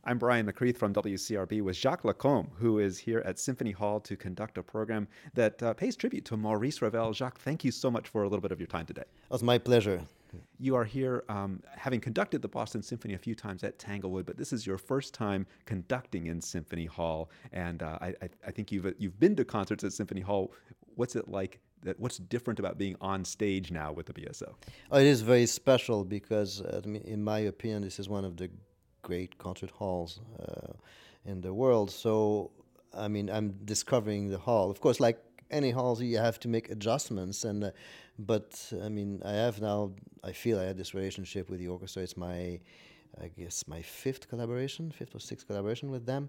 I'm Brian McCreath from WCRB with Jacques Lacombe, who is here at Symphony Hall to conduct a program that pays tribute to Maurice Ravel. Jacques, thank you so much for a little bit of your time today. It was my pleasure. You are here having conducted the Boston Symphony a few times at Tanglewood, but this is your first time conducting in Symphony Hall. And I think you've been to concerts at Symphony Hall. What's it like? What's different about being on stage now with the BSO? Oh, it is very special because, in my opinion, this is one of the great concert halls in the world. So, I'm discovering the hall. Of course, like any halls, you have to make adjustments. But I have now. I feel I had this relationship with the orchestra. It's I guess my fifth or sixth collaboration with them,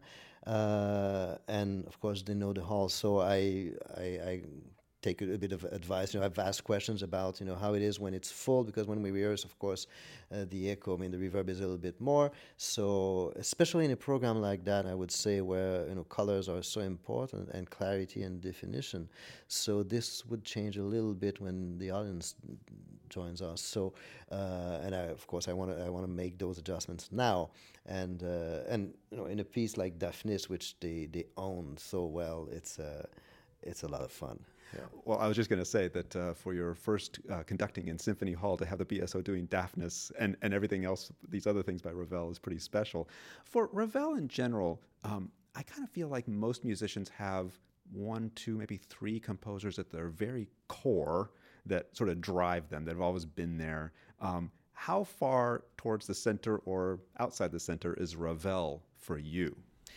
and of course they know the hall. So I take a bit of advice. I've asked questions about how it is when it's full, because when we rehearse, of course, the echo, the reverb is a little bit more. So especially in a program like that, I would say where colors are so important and clarity and definition. So this would change a little bit when the audience joins us. So and of course I want to make those adjustments now. And in a piece like Daphnis, which they own so well, it's a lot of fun. Yeah. Well, I was just going to say that for your first conducting in Symphony Hall, to have the BSO doing Daphnis and everything else, these other things by Ravel, is pretty special. For Ravel in general, I kind of feel like most musicians have one, two, maybe three composers at their very core that sort of drive them, that have always been there. How far towards the center or outside the center is Ravel for you?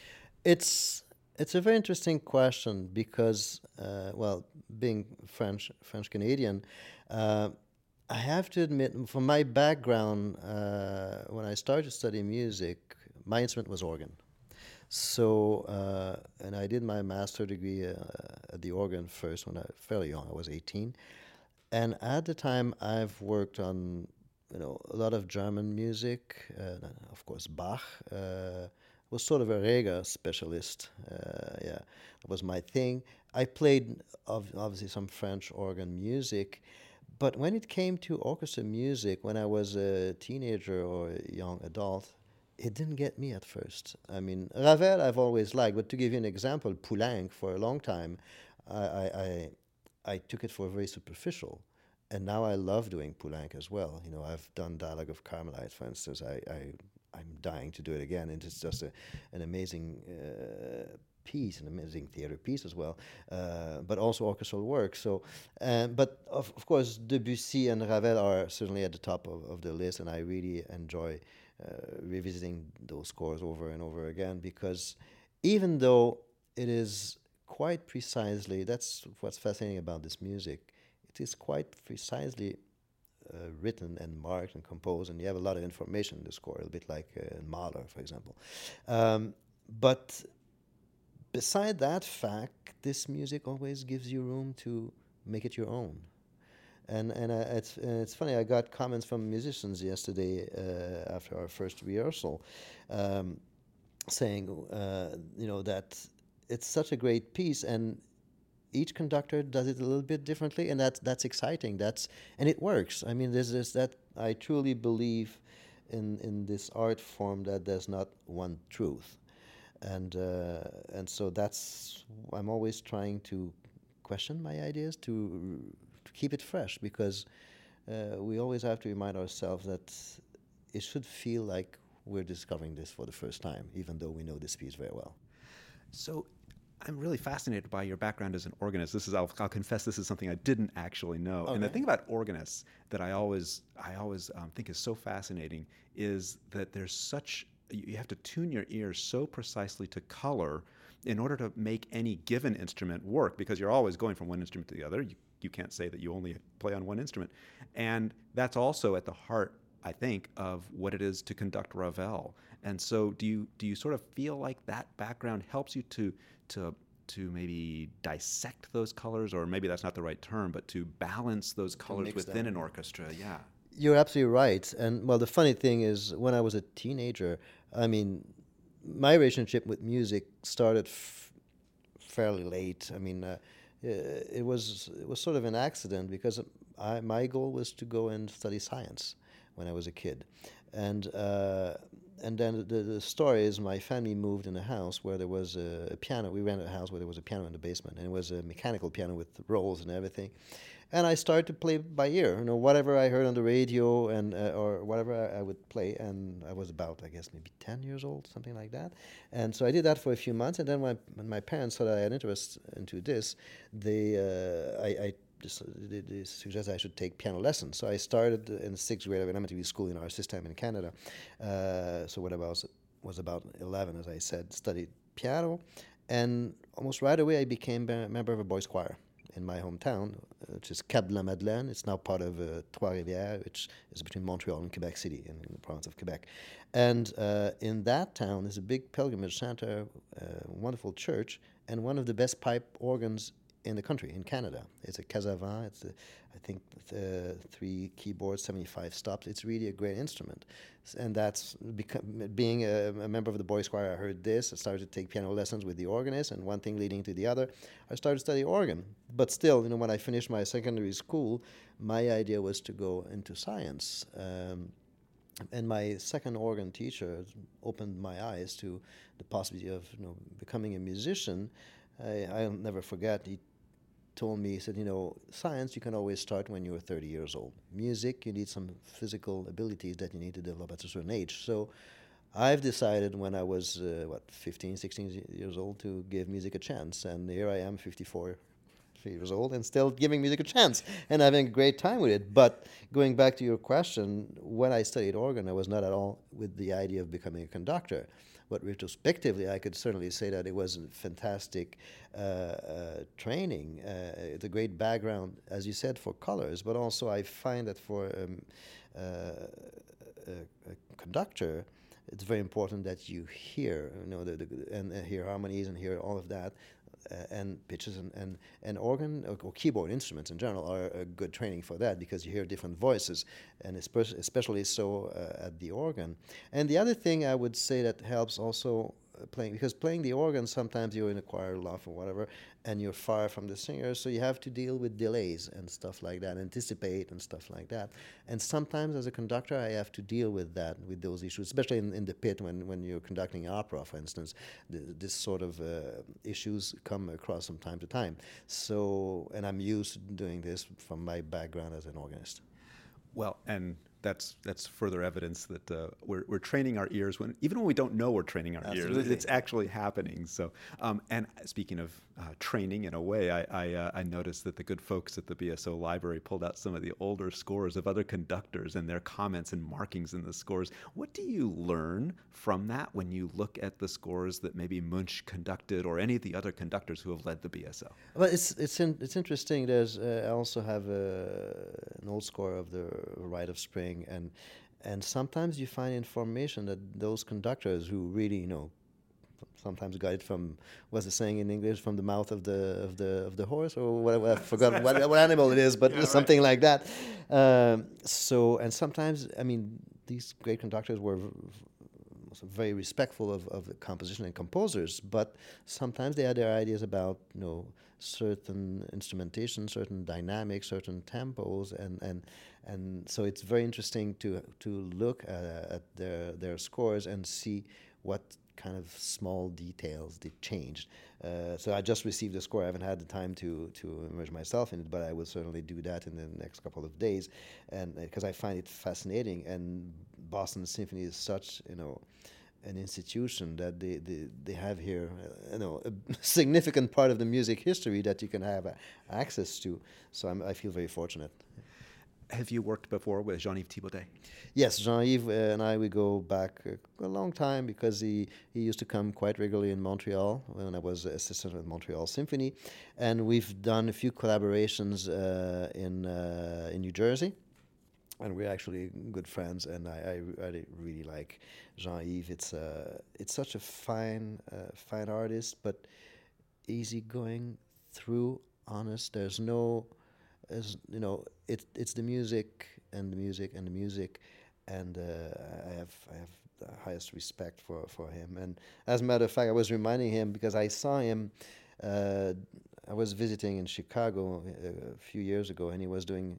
It's a very interesting question because, being French Canadian, I have to admit, from my background, when I started to study music, my instrument was organ. So, and I did my master degree at the organ first when I was fairly young. I was 18, and at the time, I've worked on a lot of German music, of course Bach. Was sort of a Rega specialist. Yeah, that was my thing. I played obviously some French organ music, but when it came to orchestra music, when I was a teenager or a young adult, it didn't get me at first. Ravel I've always liked, but to give you an example, Poulenc for a long time, I I, I, I took it for very superficial. And now I love doing Poulenc as well. I've done Dialogue of Carmelite, for instance. I'm dying to do it again, and it's just an amazing piece, an amazing theater piece as well, but also orchestral work. So, but of course, Debussy and Ravel are certainly at the top of the list, and I really enjoy revisiting those scores over and over again because even though it is quite precisely, that's what's fascinating about this music, it is quite precisely written and marked and composed, and you have a lot of information in the score, a bit like Mahler, for example. But beside that fact, this music always gives you room to make it your own. And it's funny. I got comments from musicians yesterday after our first rehearsal, saying that it's such a great piece, and each conductor does it a little bit differently, and that's exciting. And it works. There's this that I truly believe in this art form that there's not one truth, and so that's I'm always trying to question my ideas to keep it fresh because we always have to remind ourselves that it should feel like we're discovering this for the first time, even though we know this piece very well. So I'm really fascinated by your background as an organist. I'll confess, this is something I didn't actually know. And the Okay. thing about organists that I always think is so fascinating is that you have to tune your ears so precisely to color in order to make any given instrument work, because you're always going from one instrument to the other. You can't say that you only play on one instrument. And that's also at the heart, I think, of what it is to conduct Ravel. And so do you sort of feel like that background helps you to maybe dissect those colors, or maybe that's not the right term, but to balance those To colors mix within them. an orchestra? Yeah. You're absolutely right. And well, the funny thing is, when I was a teenager, I mean, my relationship with music started fairly late. It was sort of an accident because my goal was to go and study science when I was a kid, and and then the story is my family moved in a house where there was a piano. We rented a house where there was a piano in the basement, and it was a mechanical piano with rolls and everything. And I started to play by ear, whatever I heard on the radio and or whatever I would play. And I was about, I guess, maybe 10 years old, something like that. And so I did that for a few months. And then when my parents saw that I had interest into this, I just they suggested I should take piano lessons. So I started in the sixth grade of elementary school in our system in Canada. So when I was about 11, as I said, studied piano, and almost right away I became a member of a boys' choir in my hometown, which is Cap de la Madeleine. It's now part of Trois-Rivières, which is between Montreal and Quebec City in the province of Quebec. And in that town, there's a big pilgrimage center, wonderful church, and one of the best pipe organs in the country, in Canada. It's a Casavant. It's, I think, 3 keyboards, 75 stops. It's really a great instrument. And that's being a member of the boys' choir. I heard this. I started to take piano lessons with the organist, and one thing leading to the other. I started to study organ. But still, when I finished my secondary school, my idea was to go into science. And my second organ teacher opened my eyes to the possibility of becoming a musician. I'll never forget. He told me, he said, science you can always start when you're 30 years old. Music, you need some physical abilities that you need to develop at a certain age. So I've decided when I was, 15, 16 years old to give music a chance. And here I am, 54 years old, and still giving music a chance and having a great time with it. But going back to your question, when I studied organ, I was not at all with the idea of becoming a conductor. But retrospectively, I could certainly say that it was a fantastic training. It's a great background, as you said, for colors. But also, I find that for a conductor, it's very important that you hear, and hear harmonies and hear all of that. And pitches and organ or keyboard instruments in general are a good training for that, because you hear different voices, and especially so at the organ. And the other thing I would say that helps also playing the organ, sometimes you're in a choir loft or whatever, and you're far from the singer, so you have to deal with delays and stuff like that, anticipate and stuff like that. And sometimes as a conductor, I have to deal with those issues, especially in the pit when you're conducting opera, for instance. This sort of issues come across from time to time. So, and I'm used to doing this from my background as an organist. Well, and that's further evidence that we're training our ears even when we don't know we're training our Absolutely. ears. It's actually happening. So, and speaking of training, in a way, I noticed that the good folks at the BSO library pulled out some of the older scores of other conductors and their comments and markings in the scores. What do you learn from that when you look at the scores that maybe Munch conducted or any of the other conductors who have led the BSO? Well, it's interesting. There's I also have an old score of the Rite of Spring, and sometimes you find information that those conductors who really sometimes got it from, what's the saying in English, from the mouth of the horse or whatever. I forgot what animal it is, but yeah, something right. Like that. And sometimes, I mean, these great conductors were very respectful of the composition and composers, but sometimes they had their ideas about certain instrumentation, certain dynamics, certain tempos, and so it's very interesting to look at their scores and see what kind of small details they changed. So I just received a score. I haven't had the time to immerse myself in it, but I will certainly do that in the next couple of days, and because I find it fascinating. And Boston Symphony is such an institution that they have here, a significant part of the music history that you can have access to. So I feel very fortunate. Have you worked before with Jean-Yves Thibaudet? Yes, Jean-Yves and I, we go back a long time, because he used to come quite regularly in Montreal when I was assistant at Montreal Symphony. And we've done a few collaborations in New Jersey. And we're actually good friends, and I really like Jean-Yves. It's such a fine artist, but easygoing, honest. There's no, it's the music and the music and the music, and I have the highest respect for him. And as a matter of fact, I was reminding him, because I saw him. I was visiting in Chicago a few years ago, and he was doing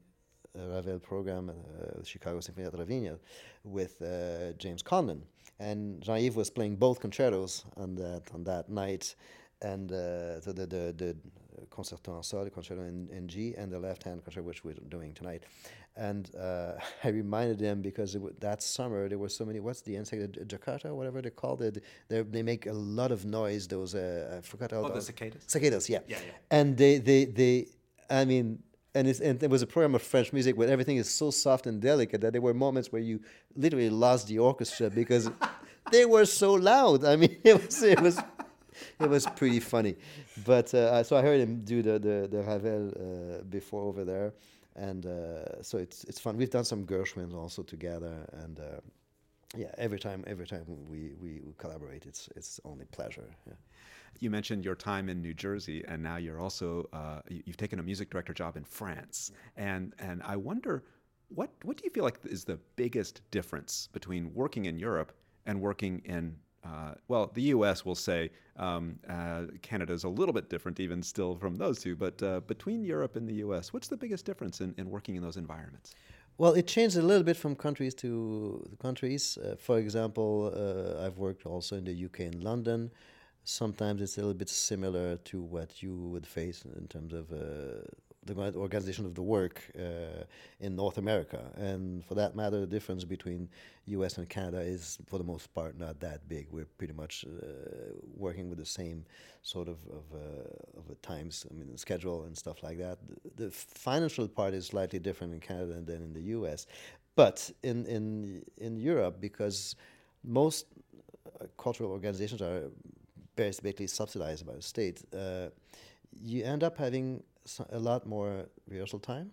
Ravel program, Chicago Symphony at Ravinia, with James Conlon, and Jean-Yves was playing both concertos on that night, and so the concerto en sol, the concerto in G, and the left-hand concerto which we're doing tonight, and I reminded them because that summer there were so many. What's the insect? Jakarta, whatever they called it. They make a lot of noise. Those I forgot how. Oh, the cicadas. Cicadas, yeah. Yeah, yeah. And they I mean, and it was a program of French music where everything is so soft and delicate that there were moments where you literally lost the orchestra because they were so loud. I mean, it was pretty funny. But so I heard him do the Ravel before over there, and so it's fun. We've done some Gershwin also together, and yeah, every time we collaborate, it's only pleasure. Yeah. You mentioned your time in New Jersey, and now you're also you've taken a music director job in France, and I wonder what do you feel like is the biggest difference between working in Europe and working in well, the U.S. will say Canada is a little bit different, even still from those two. But between Europe and the U.S., what's the biggest difference in working in those environments? Well, it changed a little bit from countries to countries. For example, I've worked also in the UK and London. Sometimes it's a little bit similar to what you would face in terms of the organization of the work in North America. And for that matter, the difference between US and Canada is, for the most part, not that big. We're pretty much working with the same sort of times, I mean, schedule and stuff like that. The financial part is slightly different in Canada than in the US. But in Europe, because most cultural organizations are basically subsidized by the state, you end up having a lot more rehearsal time,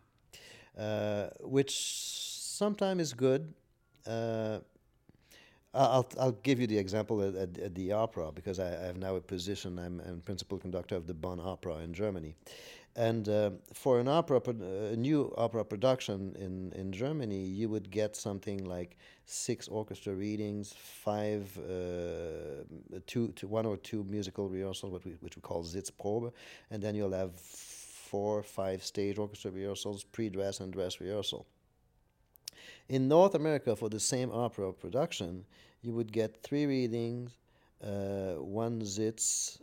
which sometimes is good. I'll give you the example at the opera because I have now a position. I'm principal conductor of the Bonn Opera in Germany, and for a new opera production in Germany, you would get something like 6 orchestra readings, 1 or 2 musical rehearsals, which we call Sitzprobe, and then you'll have 4 or 5 stage orchestra rehearsals, pre-dress and dress rehearsal. In North America, for the same opera production, you would get 3 readings, 1 Sitz,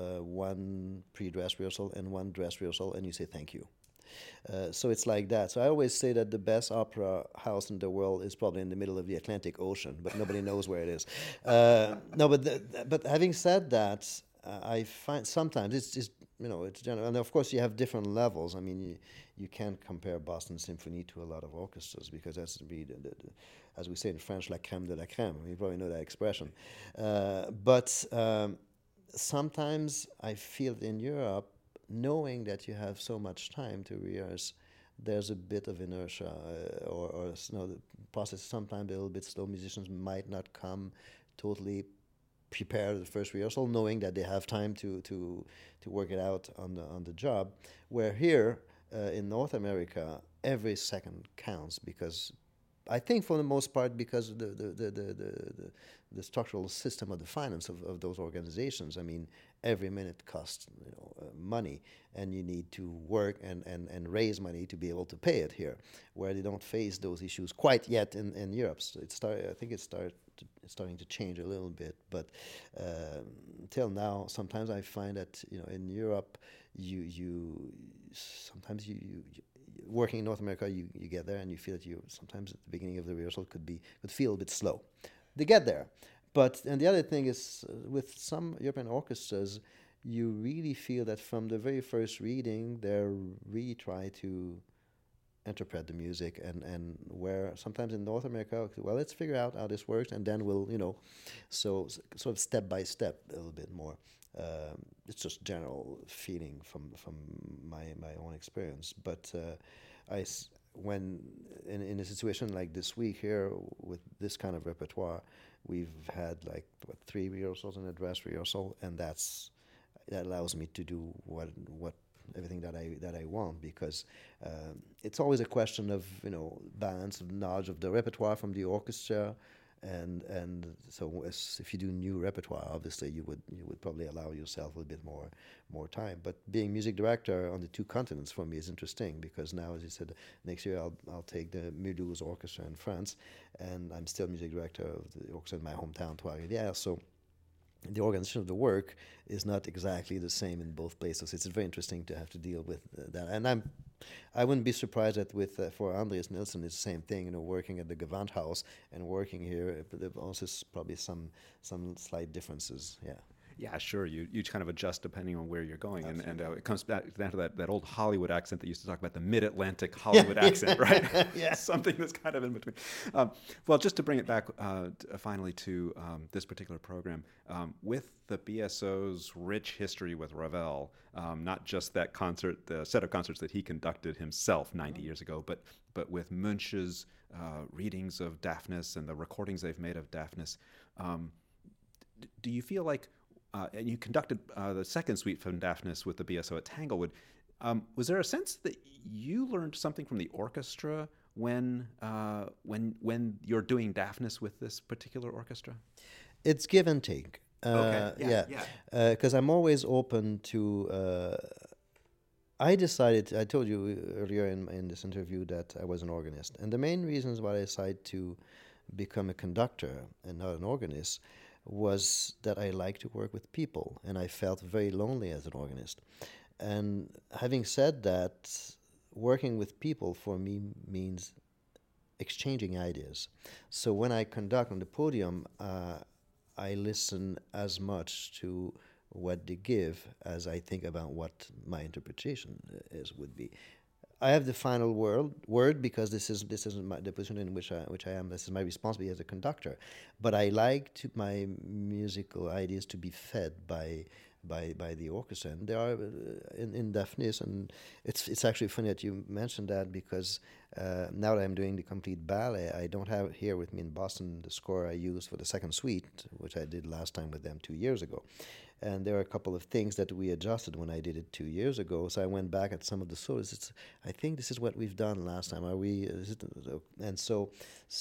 1 pre-dress rehearsal, and 1 dress rehearsal, and you say thank you. So it's like that. So I always say that the best opera house in the world is probably in the middle of the Atlantic Ocean, but nobody knows where it is. No, but having said that, I find sometimes it's it's general, and of course you have different levels. I mean, you can't compare Boston Symphony to a lot of orchestras because that's as we say in French, la crème de la crème. You probably know that expression. But sometimes I feel in Europe, knowing that you have so much time to rehearse, there's a bit of inertia, or the process is sometimes a little bit slow. Musicians might not come totally prepared the first rehearsal, knowing that they have time to work it out on the job. Where here in North America, every second counts because I think for the most part because of the structural system of the finance of those organizations. I mean, every minute costs money, and you need to work and raise money to be able to pay it here, where they don't face those issues quite yet in Europe. So I think it's starting to change a little bit, but till now, sometimes I find that in Europe, you sometimes you working in North America, you get there and you feel that sometimes at the beginning of the rehearsal could feel a bit slow. They get there, and the other thing is with some European orchestras, you really feel that from the very first reading, they're really try to interpret the music, and where sometimes in North America, well, let's figure out how this works, and then we'll so sort of step by step a little bit more. It's just general feeling from my own experience. But when in a situation like this week here with this kind of repertoire, we've had like 3 rehearsals and a dress rehearsal, and that allows me to do what everything that I want, because it's always a question of balance of knowledge of the repertoire from the orchestra and so if you do new repertoire, obviously you would probably allow yourself a little bit more time. But being music director on the two continents for me is interesting because now, as you said, next year I'll take the Mulhouse Orchestra in France, and I'm still music director of the orchestra in my hometown, Trois-Rivières. So the organization of the work is not exactly the same in both places. It's very interesting to have to deal with that. And I wouldn't be surprised that for Andreas Nilsson, it's the same thing. You know, working at the Gewandhaus and working here, but there also is probably some slight differences. Yeah. Yeah, sure. You kind of adjust depending on where you're going, and it comes back down to that old Hollywood accent that used to talk about the Mid-Atlantic Hollywood accent, right? Yeah. Something that's kind of in between. Well, just to bring it back finally to this particular program, with the BSO's rich history with Ravel, not just that concert, the set of concerts that he conducted himself 90 years ago, but with Munch's readings of Daphnis and the recordings they've made of Daphnis, do you feel like and you conducted the second suite from Daphnis with the BSO at Tanglewood. Was there a sense that you learned something from the orchestra when you're doing Daphnis with this particular orchestra? It's give and take. Okay. Yeah. Because I'm always open to. I told you earlier in this interview that I was an organist, and the main reasons why I decided to become a conductor and not an organist was that I like to work with people, and I felt very lonely as an organist. And having said that, working with people for me means exchanging ideas. So when I conduct on the podium, I listen as much to what they give as I think about what my interpretation would be. I have the final word because this is the position in which I am. This is my responsibility as a conductor. But I like my musical ideas to be fed by the orchestra. And there are in Daphnis, and it's actually funny that you mentioned that because now that I'm doing the complete ballet, I don't have here with me in Boston the score I used for the second suite, which I did last time with them 2 years ago. And there are a couple of things that we adjusted when I did it 2 years ago. So I went back at some of the solos. I think this is what we've done last time. Are we? And so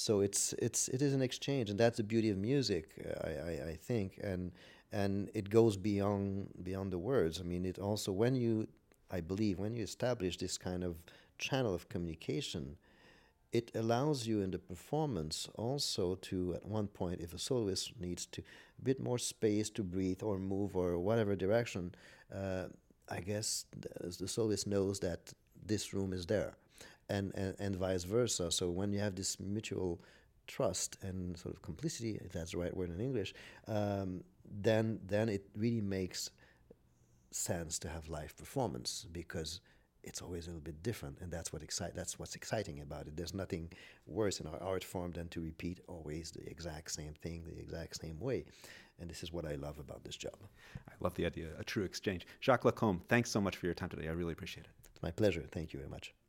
it is an exchange, and that's the beauty of music, I think, and it goes beyond the words. I mean, it also when you establish this kind of channel of communication, it allows you in the performance also to, at one point, if a soloist needs to a bit more space to breathe or move or whatever direction, I guess the soloist knows that this room is there, and vice versa. So when you have this mutual trust and sort of complicity, if that's the right word in English, then it really makes sense to have live performance because it's always a little bit different, and that's what's exciting about it. There's nothing worse in our art form than to repeat always the exact same thing the exact same way, and this is what I love about this job. I love the idea, a true exchange. Jacques Lacombe, thanks so much for your time today. I really appreciate it. It's my pleasure. Thank you very much.